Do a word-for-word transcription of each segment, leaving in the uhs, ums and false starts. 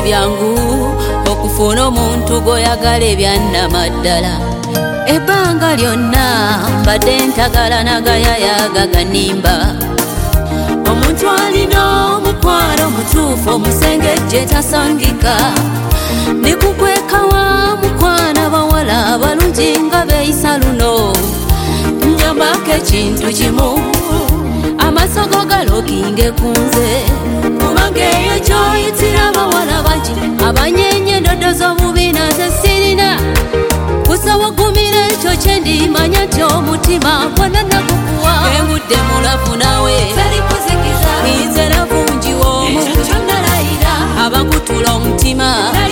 byangu okufuna omuntu goyagala ebyannamaddala. Ebbanga lyonna mbadde ntagala nagayayaga ganimba. Omuntu alina omukwano mutuufu omusengejje tasangika. Nikukwekawa mukwana bawala abalungi nga beeyisa luno. Nyambako ekintu kimu amasogo galokinge kunze. Kubanga eyo kyoyitira abawala bangi abanyenye endoddo z'obubi naze sirina. Kusaba gumira ekyo kyendimanya nti omutima gwonna nagukuwa. Engudde mulafu nawe nze navungiwa omu abakutula omutima.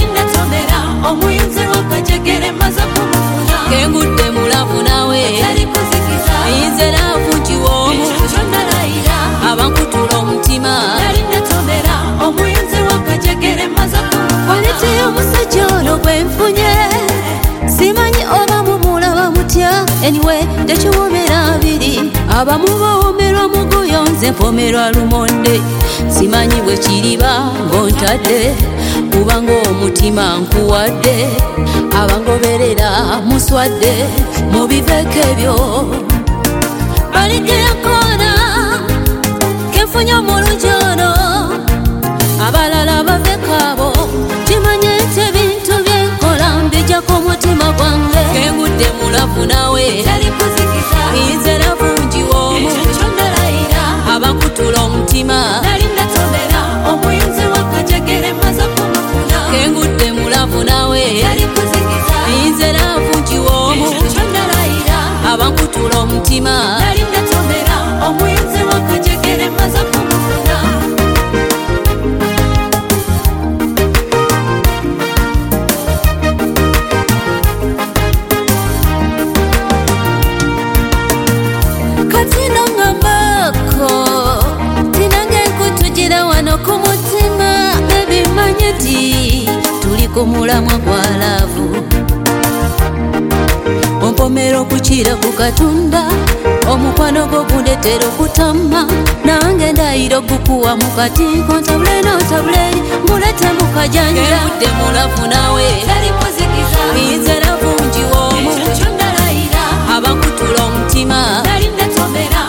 Engudde mulafu nawe nze navungiwa omu abakutula omutima. Waleteyo omusajja ono gwe nfunye simanyi oba mumulaba mutya. Anyway tekiwomera abiri abamu bawomerwa muguyo nze mpomerwa lumonde. Simanyi bwe kiriba ng'ontadde kubanga omutima nkuwadde. Abangoberera muswadde mubiveko ebyo. Baligera koona kenfunye omulungi ono abalala bavekabo. Kimanye nti ebintu byenkola mbijjako omutima gwange. Engudde mulafu nawe nze navungiwa omu abakutula omutima. Engudde mulafu nawe nze navungiwa omu abakutula omutima. Kumulamwa kwa laavu ompomera okukira ku Katonda. Omukwano gwo gundetera okutama nange ndayira okukuwa mu katiko. Ntabule n'otabule mulete mu kajanja. Engudde mulafu nawe nze navungiwa omu abakutula omutima.